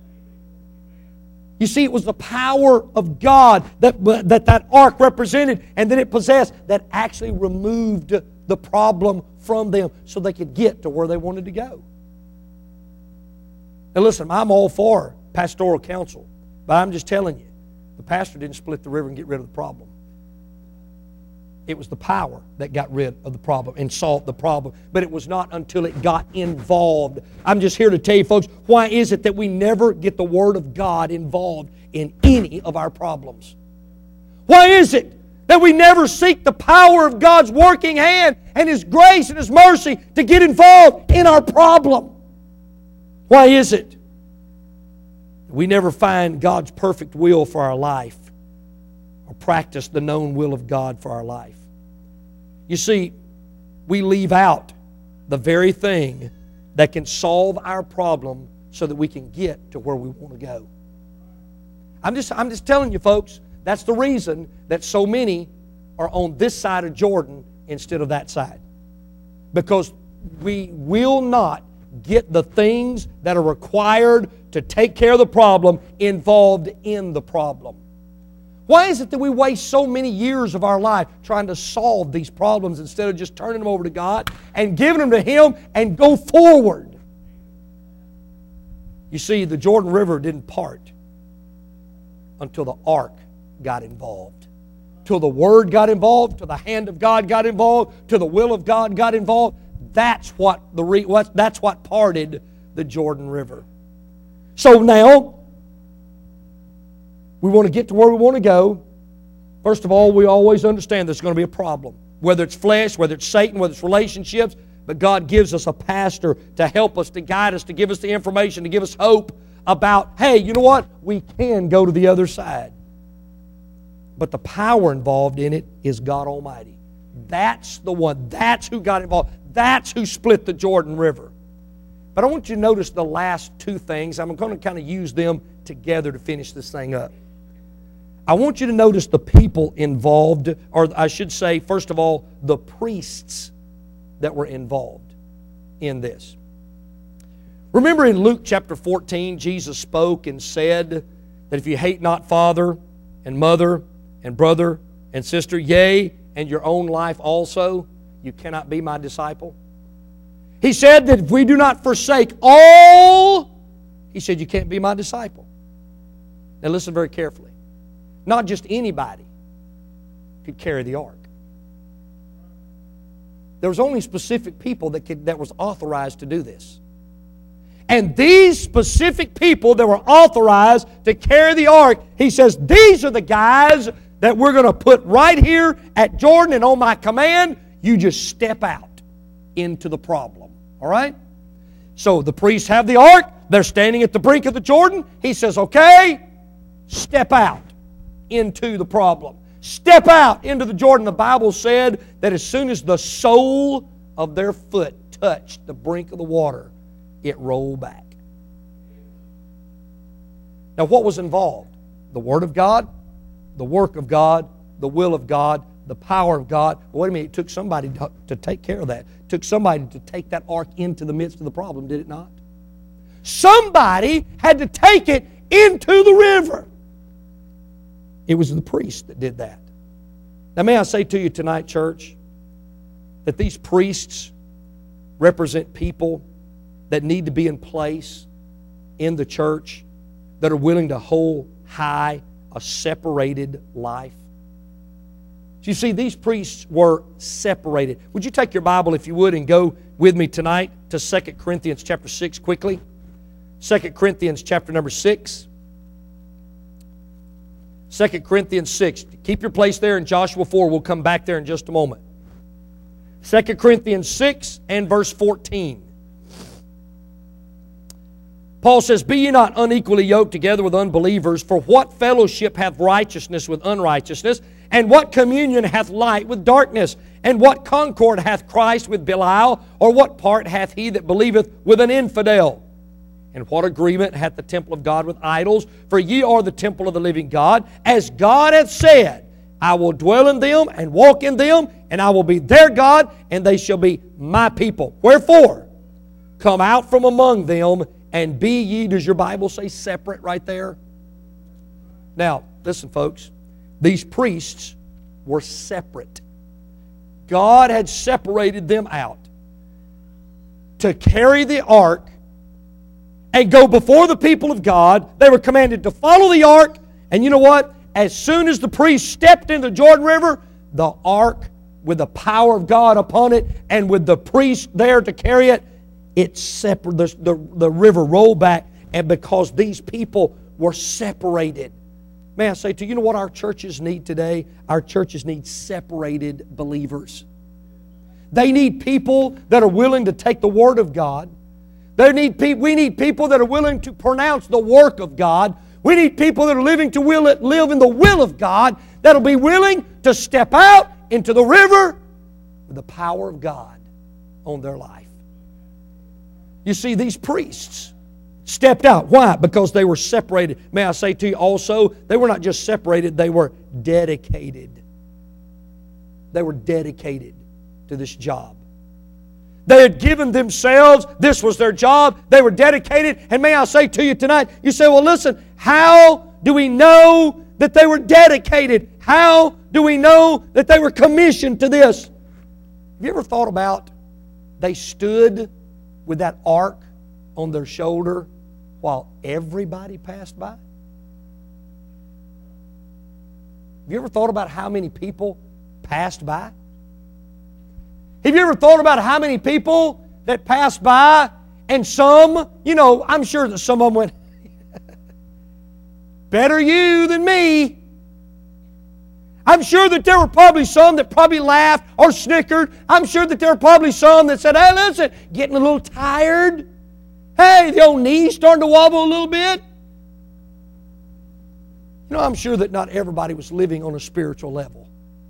You see, it was the power of God that that, that ark represented and that it possessed that actually removed the problem from them so they could get to where they wanted to go. Now listen, I'm all for pastoral counsel, but I'm just telling you, the pastor didn't split the river and get rid of the problem. It was the power that got rid of the problem and solved the problem. But it was not until it got involved. I'm just here to tell you, folks, why is it that we never get the Word of God involved in any of our problems? Why is it that we never seek the power of God's working hand and His grace and His mercy to get involved in our problem? Why is it that we never find God's perfect will for our life or practice the known will of God for our life? You see, we leave out the very thing that can solve our problem so that we can get to where we want to go. I'm just, I'm just telling you, folks, that's the reason that so many are on this side of Jordan instead of that side. Because we will not get the things that are required to take care of the problem involved in the problem. Why is it that we waste so many years of our life trying to solve these problems instead of just turning them over to God and giving them to Him and go forward? You see, the Jordan River didn't part until the ark got involved. Till the Word got involved, till the hand of God got involved, till the will of God got involved. That's what the re, what, that's what parted the Jordan River. So now, we want to get to where we want to go. First of all, we always understand there's going to be a problem. Whether it's flesh, whether it's Satan, whether it's relationships, but God gives us a pastor to help us, to guide us, to give us the information, to give us hope about, hey, you know what? We can go to the other side. But the power involved in it is God Almighty. That's the one. That's who got involved. That's who split the Jordan River. But I want you to notice the last two things. I'm going to kind of use them together to finish this thing up. I want you to notice the people involved, or I should say, first of all, the priests that were involved in this. Remember in Luke chapter fourteen, Jesus spoke and said that if you hate not father and mother and brother and sister, yea, and your own life also, you cannot be my disciple. He said that if we do not forsake all, He said you can't be my disciple. Now listen very carefully. Not just anybody could carry the ark. There was only specific people that could, that was authorized to do this. And these specific people that were authorized to carry the ark, He says, these are the guys that we're going to put right here at Jordan, and on my command, you just step out into the problem. All right? So the priests have the ark. They're standing at the brink of the Jordan. He says, okay, step out into the problem. Step out into the Jordan. The Bible said that as soon as the sole of their foot touched the brink of the water, it rolled back. Now what was involved? The Word of God, the work of God, the will of God, the power of God. Well, wait a minute, it took somebody to, to take care of that. It took somebody to take that ark into the midst of the problem, did it not? Somebody had to take it into the river. It was the priest that did that. Now may I say to you tonight, church, that these priests represent people that need to be in place in the church that are willing to hold high a separated life. You see, these priests were separated. Would you take your Bible, if you would, and go with me tonight to Second Corinthians chapter six quickly? Second Corinthians chapter number six. Second Corinthians six. Keep your place there in Joshua four. We'll come back there in just a moment. Second Corinthians six and verse fourteen. Paul says, be ye not unequally yoked together with unbelievers, for what fellowship hath righteousness with unrighteousness? And what communion hath light with darkness? And what concord hath Christ with Belial? Or what part hath he that believeth with an infidel? And what agreement hath the temple of God with idols? For ye are the temple of the living God. As God hath said, I will dwell in them and walk in them, and I will be their God, and they shall be my people. Wherefore, come out from among them, and be ye, does your Bible say separate right there? Now, listen folks, these priests were separate. God had separated them out to carry the ark and go before the people of God. They were commanded to follow the ark, and you know what? As soon as the priest stepped into the Jordan River, the ark with the power of God upon it and with the priest there to carry it, it separ- the, the, the river rolled back, and because these people were separated. May I say to you, you know what our churches need today? Our churches need separated believers. They need people that are willing to take the Word of God. They need pe- we need people that are willing to pronounce the work of God. We need people that are living to will it, live in the will of God, that'll be willing to step out into the river with the power of God on their life. You see, these priests stepped out. Why? Because they were separated. May I say to you also, they were not just separated, they were dedicated. They were dedicated to this job. They had given themselves, this was their job, they were dedicated. And may I say to you tonight, you say, well listen, how do we know that they were dedicated? How do we know that they were commissioned to this? Have you ever thought about they stood with that ark on their shoulder while everybody passed by? Have you ever thought about how many people passed by? Have you ever thought about how many people that passed by, and some, you know, I'm sure that some of them went, better you than me. I'm sure that there were probably some that probably laughed or snickered. I'm sure that there were probably some that said, hey, listen, getting a little tired. Hey, the old knee's starting to wobble a little bit. You know, I'm sure that not everybody was living on a spiritual level.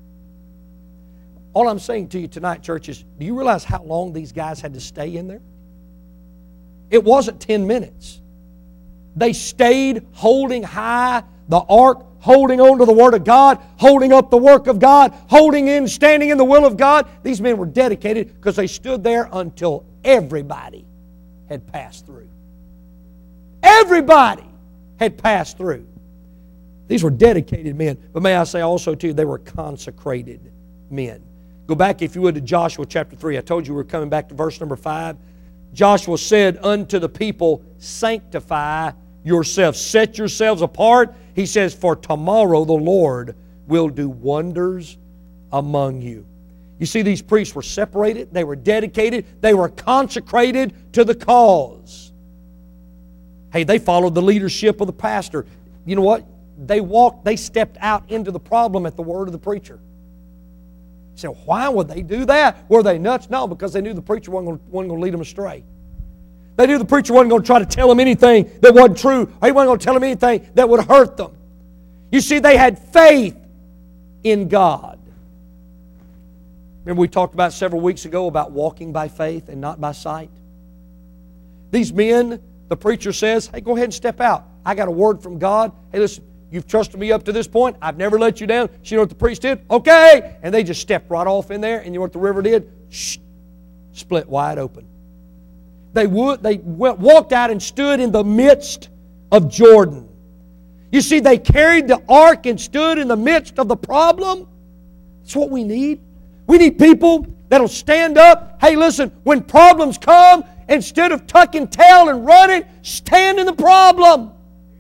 All I'm saying to you tonight, church, is do you realize how long these guys had to stay in there? It wasn't ten minutes. They stayed holding high the ark, holding on to the Word of God, holding up the work of God, holding in, standing in the will of God. These men were dedicated because they stood there until everybody had passed through. Everybody had passed through. These were dedicated men. But may I say also to you, they were consecrated men. Go back, if you would, to Joshua chapter three. I told you we were coming back to verse number five. Joshua said unto the people, sanctify yourselves. Set yourselves apart. He says, for tomorrow the Lord will do wonders among you. You see, these priests were separated. They were dedicated. They were consecrated to the cause. Hey, they followed the leadership of the pastor. You know what? They walked, they stepped out into the problem at the word of the preacher. You say, why would they do that? Were they nuts? No, because they knew the preacher wasn't going, wasn't going to lead them astray. They knew the preacher wasn't going to try to tell them anything that wasn't true, or he wasn't going to tell them anything that would hurt them. You see, they had faith in God. Remember we talked about several weeks ago about walking by faith and not by sight? These men, the preacher says, hey, go ahead and step out. I got a word from God. Hey, listen, you've trusted me up to this point. I've never let you down. So you know what the priest did? Okay. And they just stepped right off in there. And you know what the river did? Shh, split wide open. They would. They went, walked out and stood in the midst of Jordan. You see, they carried the ark and stood in the midst of the problem. That's what we need. We need people that'll stand up. Hey, listen, when problems come, instead of tucking tail and running, stand in the problem.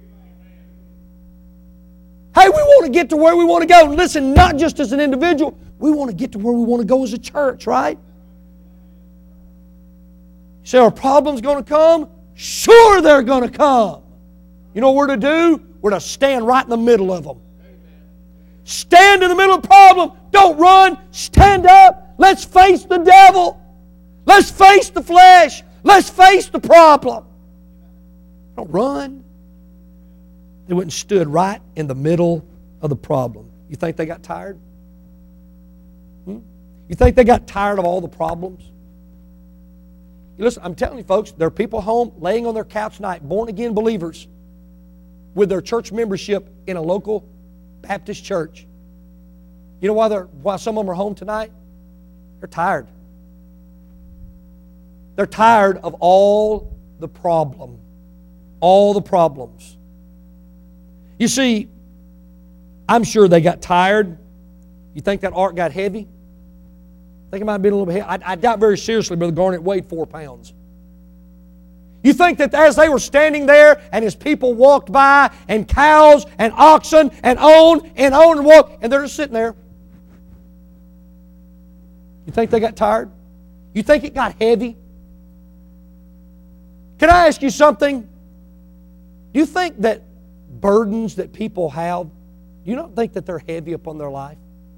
Hey, we want to get to where we want to go. And listen, not just as an individual, we want to get to where we want to go as a church, right? You say, are problems going to come? Sure, they're going to come. You know what we're to do? We're to stand right in the middle of them. Stand in the middle of the problem. Don't run. Stand up. Let's face the devil. Let's face the flesh. Let's face the problem. Don't run. They went and stood right in the middle of the problem. You think they got tired? Hmm? You think they got tired of all the problems? You listen, I'm telling you folks, there are people home laying on their couch tonight, born-again believers, with their church membership in a local Baptist church. You know why, they're, why some of them are home tonight? They're tired. They're tired of all the problem. All the problems. You see, I'm sure they got tired. You think that ark got heavy? I think it might have been a little bit heavy. I, I doubt very seriously Brother Garnett weighed four pounds. You think that as they were standing there and his people walked by and cows and oxen and on and on and walked, and they're just sitting there. You think they got tired? You think it got heavy? Can I ask you something? Do you think that burdens that people have, do you not think that they're heavy upon their life?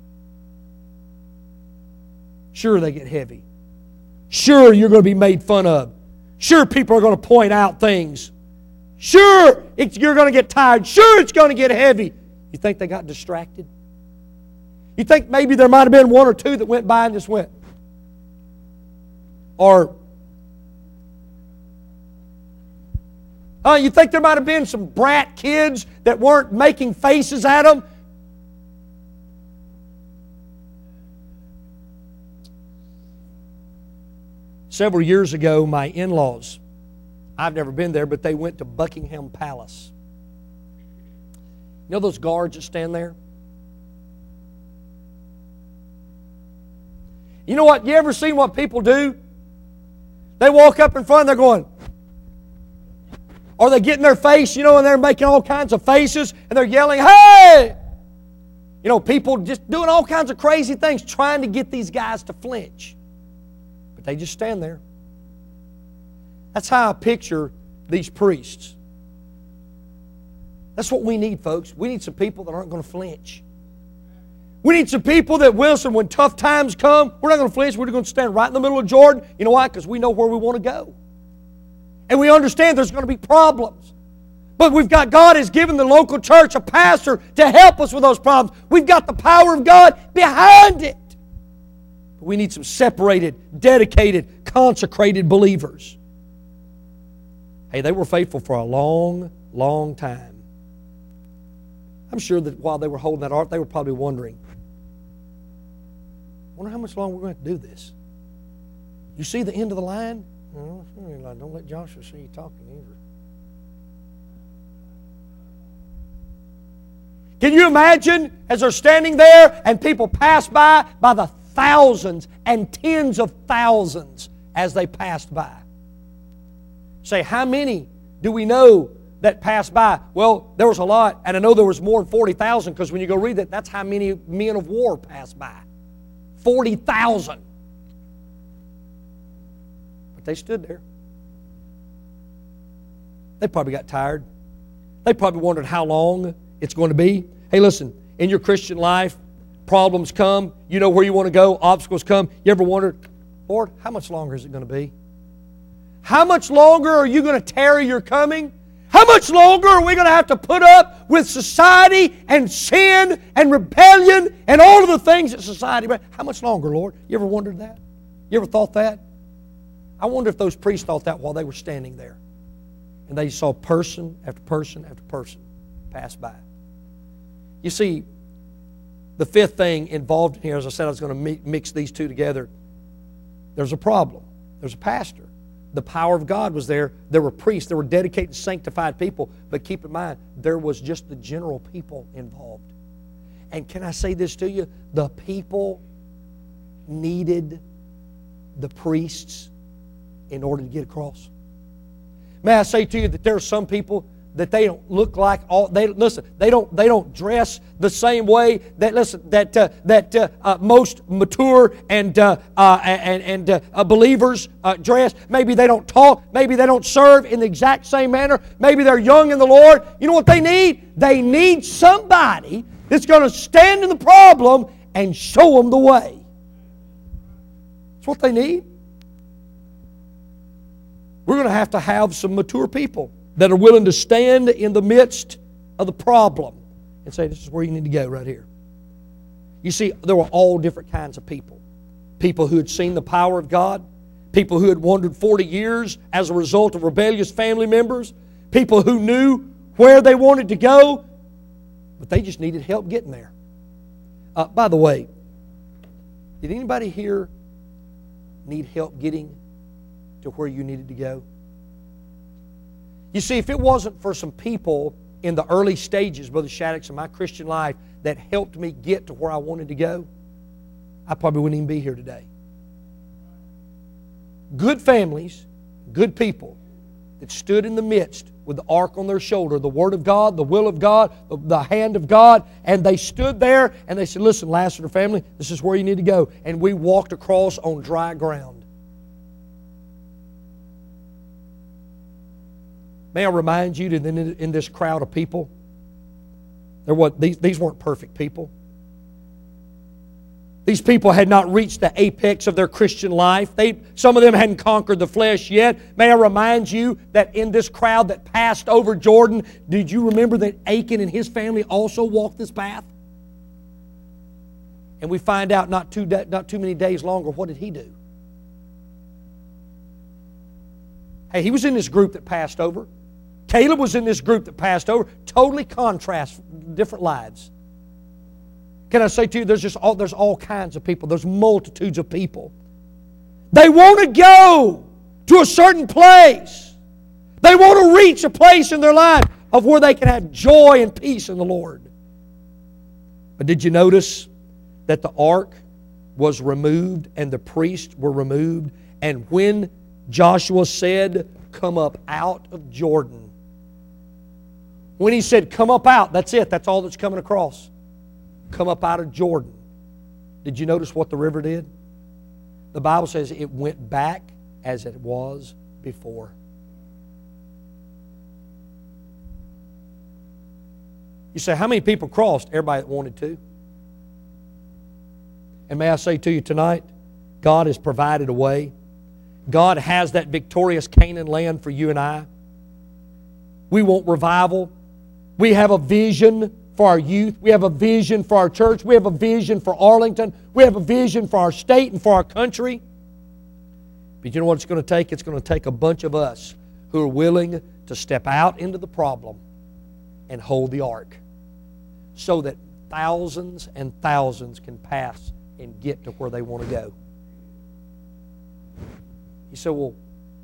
Sure, they get heavy. Sure, you're going to be made fun of. Sure, people are going to point out things. Sure, it's, you're going to get tired. Sure, it's going to get heavy. You think they got distracted? You think maybe there might have been one or two that went by and just went? Or, uh, you think there might have been some brat kids that weren't making faces at them? Several years ago, my in-laws, I've never been there, but they went to Buckingham Palace. You know those guards that stand there? You know what? You ever seen what people do? They walk up in front and they're going, or they get in their face, you know, and they're making all kinds of faces and they're yelling, hey! You know, people just doing all kinds of crazy things trying to get these guys to flinch. But they just stand there. That's how I picture these priests. That's what we need, folks. We need some people that aren't going to flinch. We need some people that, Wilson, when tough times come, we're not going to flinch. We're going to stand right in the middle of Jordan. You know why? Because we know where we want to go. And we understand there's going to be problems. But we've got, God has given the local church a pastor to help us with those problems. We've got the power of God behind it. But we need some separated, dedicated, consecrated believers. Hey, they were faithful for a long, long time. I'm sure that while they were holding that ark, they were probably wondering, I wonder how much longer we're going to do this. You see the end of the line? No, don't let Joshua see you talking either. Can you imagine as they're standing there and people pass by by the thousands and tens of thousands as they passed by? Say, how many do we know that passed by? Well, there was a lot, and I know there was more than forty thousand, because when you go read that, that's how many men of war passed by. forty thousand. But they stood there. They probably got tired. They probably wondered how long it's going to be. Hey, listen, in your Christian life, problems come. You know where you want to go. Obstacles come. You ever wondered, Lord, how much longer is it going to be? How much longer are you going to tarry your coming? How much longer are we going to have to put up with society and sin and rebellion and all of the things that society... How much longer, Lord? You ever wondered that? You ever thought that? I wonder if those priests thought that while they were standing there. And they saw person after person after person pass by. You see, the fifth thing involved in here, as I said, I was going to mix these two together. There's a problem. There's a pastor. The power of God was there. There were priests. There were dedicated, sanctified people. But keep in mind, there was just the general people involved. And can I say this to you? The people needed the priests in order to get across. May I say to you that there are some people that they don't look like all they listen they don't they don't dress the same way that listen that uh, that uh, uh, most mature and uh, uh, and and uh, uh, believers uh, dress. Maybe they don't talk, maybe they don't serve in the exact same manner, maybe they're young in the Lord. You know what they need? They need somebody that's going to stand in the problem and show them the way. That's what they need. We're going to have to have some mature people that are willing to stand in the midst of the problem and say, this is where you need to go right here. You see, there were all different kinds of people. People who had seen the power of God. People who had wandered forty years as a result of rebellious family members. People who knew where they wanted to go, but they just needed help getting there. Uh, by the way, did anybody here need help getting to where you needed to go? You see, if it wasn't for some people in the early stages, Brother Shaddix, of my Christian life that helped me get to where I wanted to go, I probably wouldn't even be here today. Good families, good people that stood in the midst with with the ark on their shoulder, the Word of God, the will of God, the, the hand of God, and they stood there and they said, listen, Lassiter family, this is where you need to go. And we walked across on dry ground. May I remind you that in, in this crowd of people, there was, these, these weren't perfect people. These people had not reached the apex of their Christian life. They, some of them hadn't conquered the flesh yet. May I remind you that in this crowd that passed over Jordan, did you remember that Achan and his family also walked this path? And we find out not too, not too many days longer, what did he do? Hey, he was in this group that passed over. Caleb was in this group that passed over. Totally contrast, different lives. Can I say to you, there's just all, there's all kinds of people. There's multitudes of people. They want to go to a certain place. They want to reach a place in their life of where they can have joy and peace in the Lord. But did you notice that the ark was removed and the priests were removed? And when Joshua said, come up out of Jordan, when he said, come up out, that's it. That's all that's coming across. Come up out of Jordan. Did you notice what the river did? The Bible says it went back as it was before. You say, how many people crossed? Everybody that wanted to. And may I say to you tonight, God has provided a way. God has that victorious Canaan land for you and I. We want revival. We have a vision for our youth. We have a vision for our church. We have a vision for Arlington. We have a vision for our state and for our country. But you know what it's going to take? It's going to take a bunch of us who are willing to step out into the problem and hold the ark so that thousands and thousands can pass and get to where they want to go. You say, well,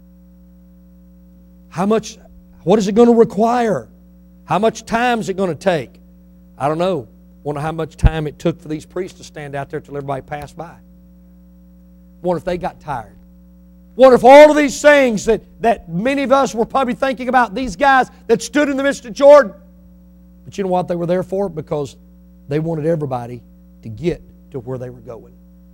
how much, what is it going to require? How much time is it going to take? I don't know. Wonder how much time it took for these priests to stand out there till everybody passed by. Wonder if they got tired. Wonder if all of these things that, that many of us were probably thinking about, these guys that stood in the midst of Jordan. But you know what they were there for? Because they wanted everybody to get to where they were going.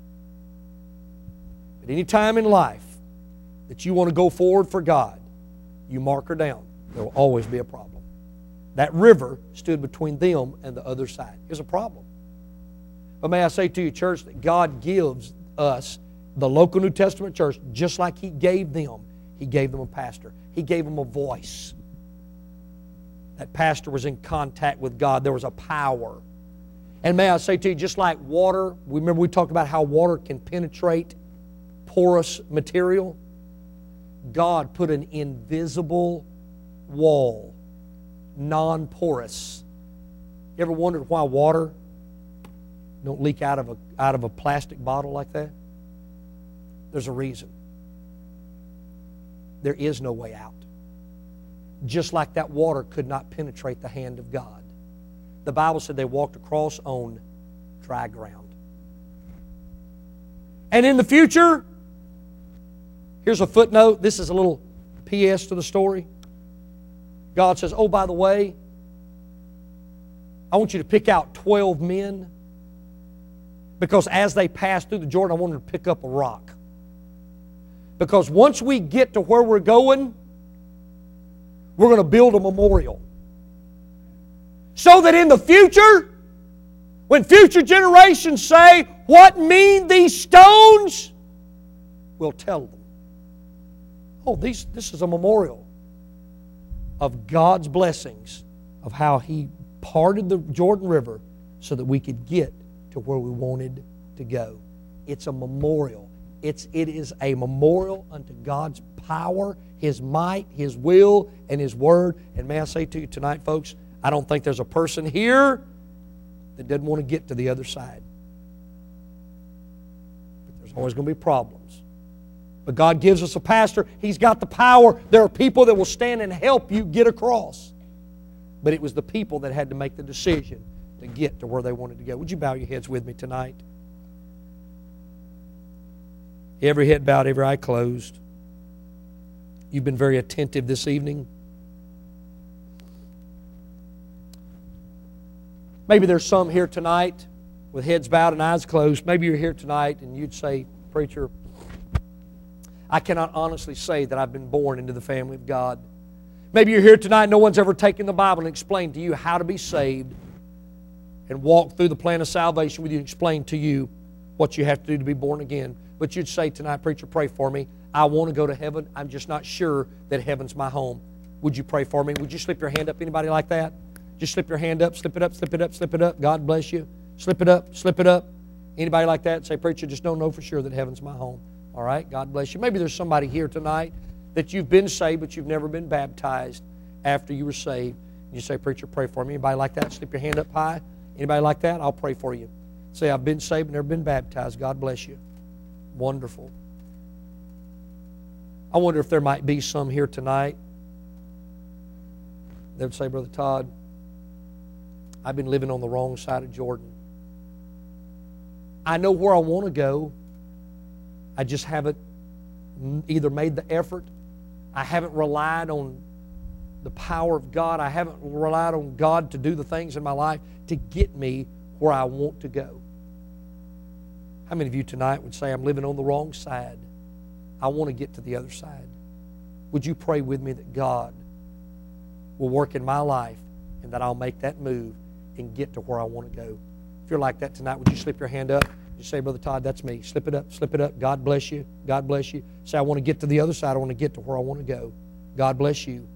At any time in life that you want to go forward for God, you mark her down. There will always be a problem. That river stood between them and the other side. It was a problem. But may I say to you, church, that God gives us, the local New Testament church, just like He gave them. He gave them a pastor. He gave them a voice. That pastor was in contact with God. There was a power. And may I say to you, just like water, remember we talked about how water can penetrate porous material? God put an invisible wall, non-porous. You ever wondered why water don't leak out of a, out of a plastic bottle like that? There's a reason. There is no way out. Just like that water could not penetrate the hand of God. The Bible said they walked across on dry ground. And in the future, here's a footnote. This is a little P S to the story. God says, oh, by the way, I want you to pick out twelve men, because as they pass through the Jordan, I want them to pick up a rock. Because once we get to where we're going, we're going to build a memorial. So that in the future, when future generations say, what mean these stones? We'll tell them, oh, these, this is a memorial of God's blessings, of how He parted the Jordan River so that we could get to where we wanted to go. It's a memorial. It's, it is a memorial unto God's power, His might, His will, and His word. And may I say to you tonight, folks, I don't think there's a person here that doesn't want to get to the other side. But there's always going to be problems. But God gives us a pastor. He's got the power. There are people that will stand and help you get across. But it was the people that had to make the decision to get to where they wanted to go. Would you bow your heads with me tonight? Every head bowed, every eye closed. You've been very attentive this evening. Maybe there's some here tonight with heads bowed and eyes closed. Maybe you're here tonight and you'd say, preacher, I cannot honestly say that I've been born into the family of God. Maybe you're here tonight, no one's ever taken the Bible and explained to you how to be saved and walk through the plan of salvation with you and explain to you what you have to do to be born again. But you'd say tonight, preacher, pray for me. I want to go to heaven. I'm just not sure that heaven's my home. Would you pray for me? Would you slip your hand up? Anybody like that? Just slip your hand up, slip it up, slip it up, slip it up. God bless you. Slip it up, slip it up. Anybody like that? Say, preacher, just don't know for sure that heaven's my home. All right, God bless you. Maybe there's somebody here tonight that you've been saved, but you've never been baptized after you were saved. You say, preacher, pray for me. Anybody like that? Slip your hand up high. Anybody like that? I'll pray for you. Say, I've been saved but never been baptized. God bless you. Wonderful. I wonder if there might be some here tonight that would say, Brother Todd, I've been living on the wrong side of Jordan. I know where I want to go. I just haven't either made the effort, I haven't relied on the power of God, I haven't relied on God to do the things in my life to get me where I want to go. How many of you tonight would say, I'm living on the wrong side? I want to get to the other side. Would you pray with me that God will work in my life and that I'll make that move and get to where I want to go? If you're like that tonight, would you slip your hand up? Just say, Brother Todd, that's me. Slip it up, slip it up. God bless you. God bless you. Say, I want to get to the other side. I want to get to where I want to go. God bless you.